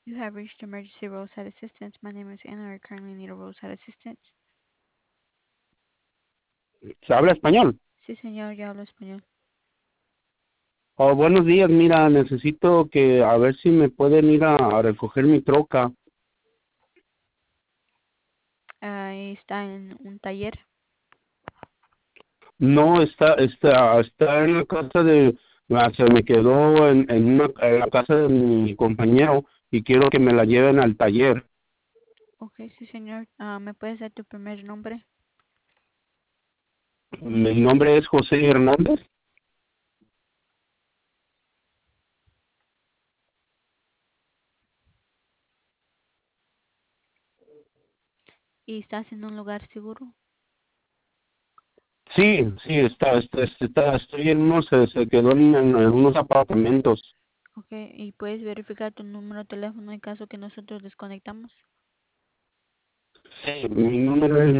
You have reached emergency roadside assistance. My name is Anna. I currently need a roadside assistance. ¿Se habla español? Sí, señor, yo hablo español. Oh, buenos días, mira, necesito que a ver si me pueden ir a recoger mi troca. Ahí está en un taller. No, está en la casa se me quedó en la casa de mi compañero y quiero que me la lleven al taller. Ok, sí, señor. ¿Me puedes dar tu primer nombre? Mi nombre es José Hernández. ¿Y estás en un lugar seguro? Sí, sí, estoy en se quedó en unos apartamentos. Ok, ¿y puedes verificar tu número de teléfono en caso que nosotros desconectamos? Sí, mi número es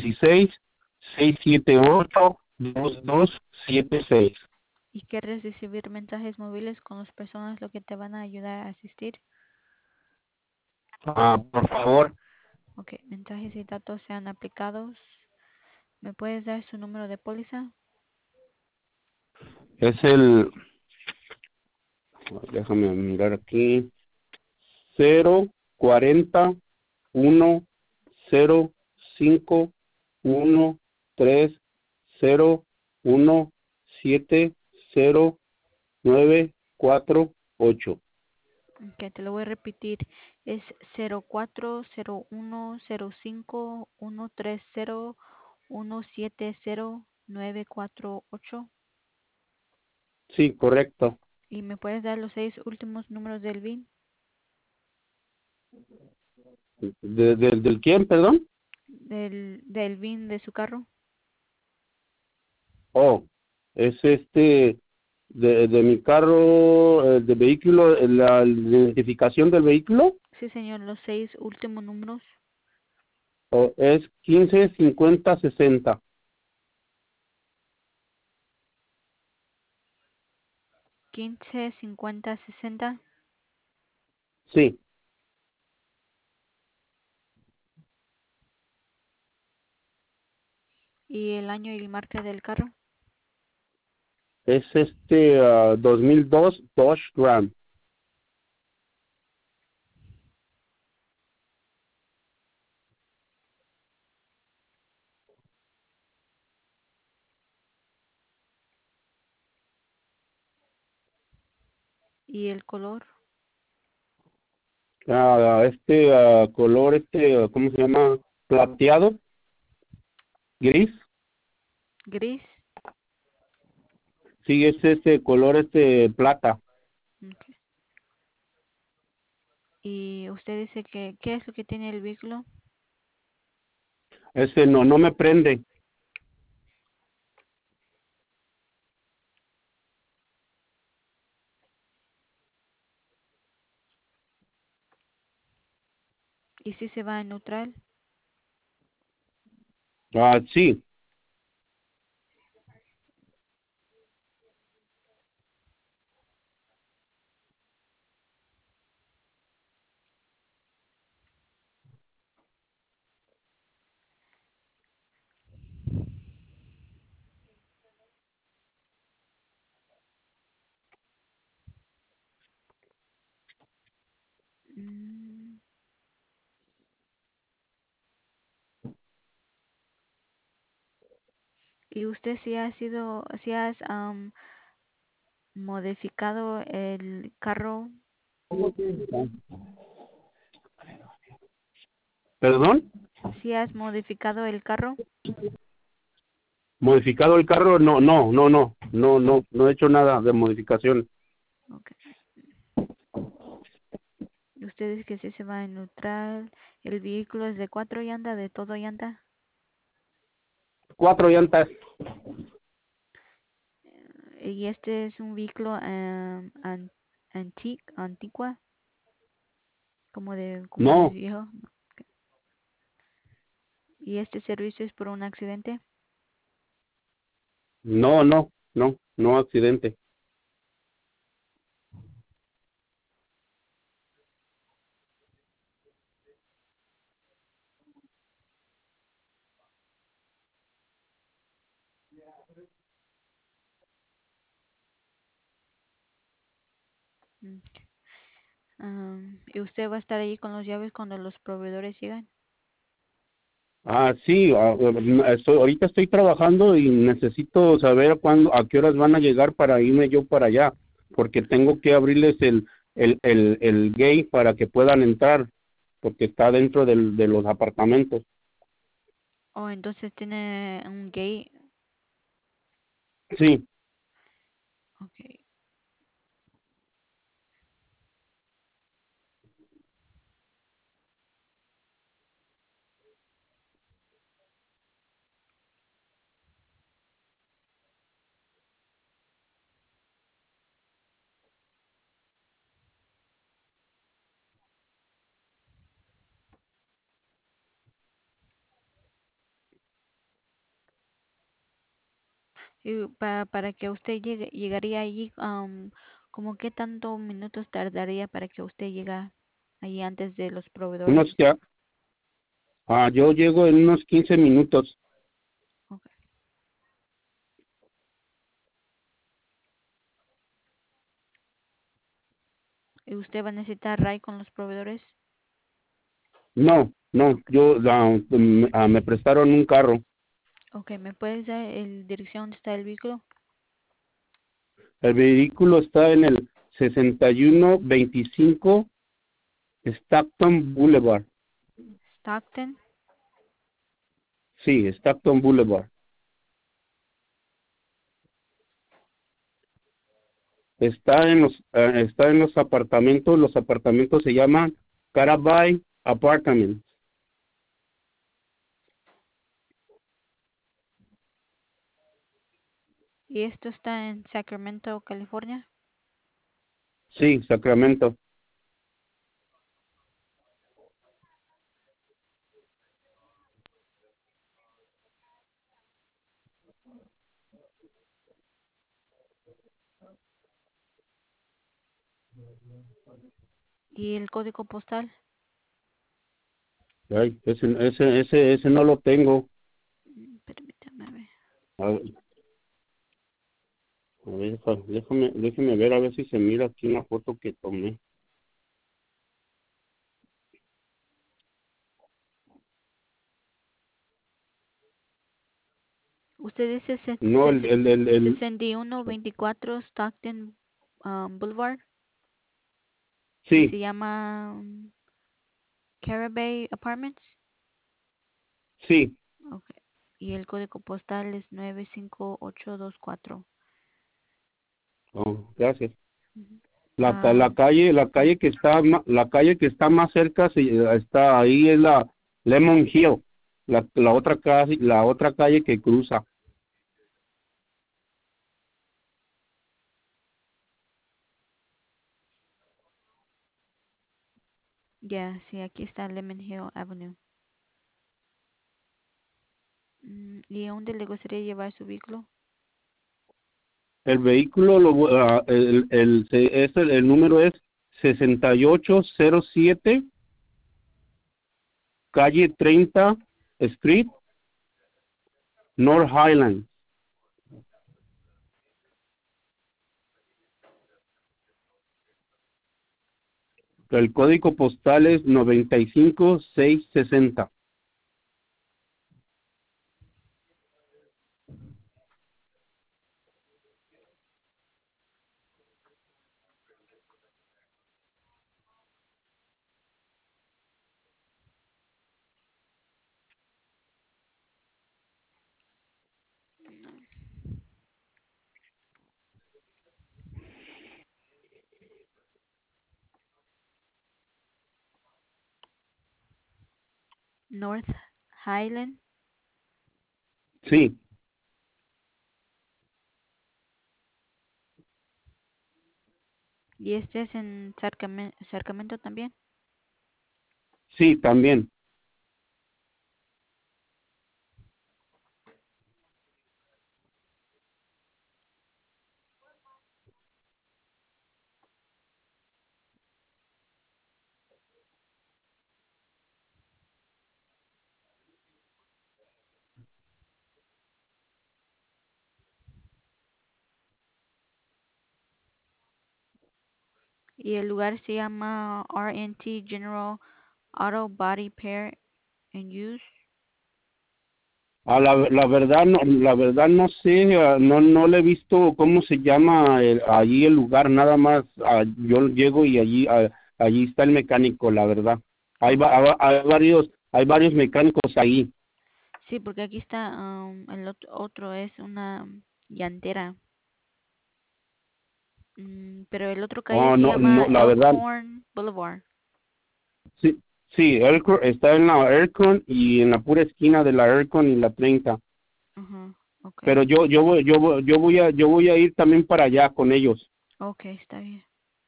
916-678-2276. ¿Y quieres recibir mensajes móviles con las personas lo que te van a ayudar a asistir? Por favor, Ok, mensajes y datos sean aplicados. ¿Me puedes dar su número de póliza? es el, déjame mirar aquí, 040-105-130-948. Que te lo voy a repetir. Es 040105-130-170-948. Sí, correcto. ¿Y me puedes dar los 6 últimos números del BIN? ¿Del quién, perdón? Del BIN de su carro. Oh, es de mi carro, de vehículo, la identificación del vehículo, Sí, señor, los 6 últimos números. es 155060. 155060. Sí, ¿Y el año y marca del carro? es 2002 Dodge Ram. ¿Y el color? Color, ¿cómo se llama? Plateado, gris. Gris. Sí, es color, plata. Ok. ¿Y usted dice que qué es lo que tiene el vehículo? No me prende. ¿Y si se va en neutral? Sí. Mm, ¿Y usted si has modificado el carro? ¿Perdón? Si has modificado el carro? ¿Modificado el carro? No, no, no, no. No he hecho nada de modificación. Ok. Usted dice que si se va en neutral. ¿El vehículo es de 4 llantas, de todo llanta? 4 llantas. ¿Y este es un vehículo antigua? Como de No, viejo. ¿Y este servicio es por un accidente? no accidente. Mm, ¿Y usted va a estar ahí con las llaves cuando los proveedores llegan? Sí, ahorita estoy trabajando y necesito saber a qué horas van a llegar para irme yo para allá, porque tengo que abrirles el gate para que puedan entrar, porque está dentro de los apartamentos. Oh, entonces tiene un gate. Sí, Ok. Y para que usted llegaría allí, ¿como qué tanto minutos tardaría para que usted llegue allí antes de los unos proveedores? ya, yo llego en unos 15 minutos. Ok. ¿Y usted va a necesitar RAI con los proveedores? No, no, Ok. me prestaron un carro. Ok, ¿me puedes dar el dirección donde está el vehículo? El vehículo está en el 6125 Stockton Boulevard. Stockton. Sí, Stockton Boulevard. Está en los apartamentos. Los apartamentos se llaman Carabay Apartments. ¿Y esto está en Sacramento, California? Sí, Sacramento. ¿Y el código postal? Ay, ese no lo tengo. Permítame ver. A ver, déjame ver a ver si se mira aquí una foto que tomé. Usted dice No, 6124 Stockton Boulevard y sí, se llama Carabay Apartments. sí. Ok. Y el código postal es 95824. Oh, gracias. Ujú. La calle que está más cerca, está ahí es la Lemon Hill, la otra calle que cruza. Ya, sí, aquí está Lemon Hill Avenue. ¿Y a dónde le gustaría llevar su vehículo? El vehículo, el número es 6807 calle 30 Street, North Highland. El código postal es 95660. North Highland. Sí, ¿Y este es en Sacramento también? sí, también. Y el lugar se llama RNT General Auto Body Repair and Use. La verdad no sé, no le he visto cómo se llama allí el lugar, nada más yo llego y allí está el mecánico, la verdad. Okay. Hay varios mecánicos ahí. Sí, porque aquí está el otro es una llantera. Pero el otro calle Oh, se no, no, llama la verdad, Elkhorn Boulevard. sí, sí, está en la Elkhorn y en la pura esquina de la Elkhorn y la 30. Ajá, okay. Pero yo voy a ir también para allá con ellos. Okay, está bien.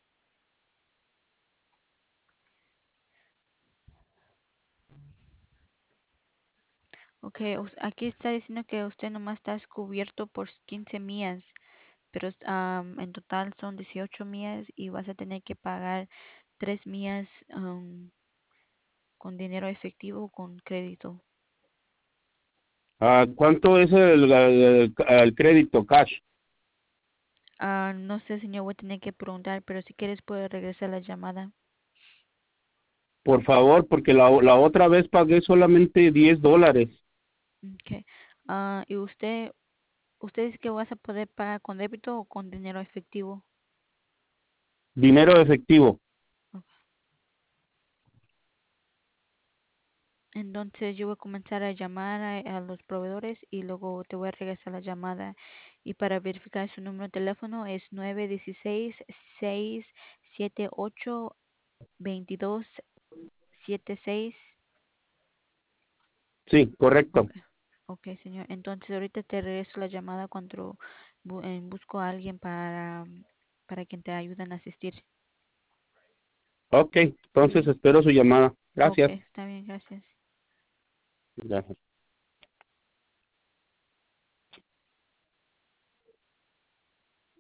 Okay, aquí está diciendo que usted nomás está cubierto por 15 millas, pero en total son 18 millas y vas a tener que pagar 3 millas con dinero efectivo o con crédito. ¿Cuánto es el crédito cash? No sé, señor, voy a tener que preguntar, pero si quieres puede regresar la llamada. Por favor, porque la otra vez pagué solamente $10. Okay. ¿Y usted dice que vas a poder pagar con débito o con dinero efectivo? Dinero efectivo. Ok. Entonces yo voy a comenzar a llamar a los proveedores y luego te voy a regresar la llamada. Y para verificar su número de teléfono es 916-678-2276. Sí, correcto. Ok, ok, señor. Entonces ahorita te regreso la llamada cuando busco a alguien para que te ayuden a asistir. Ok, entonces Ujú. espero su llamada. Ok, Gracias. está bien, gracias. Gracias.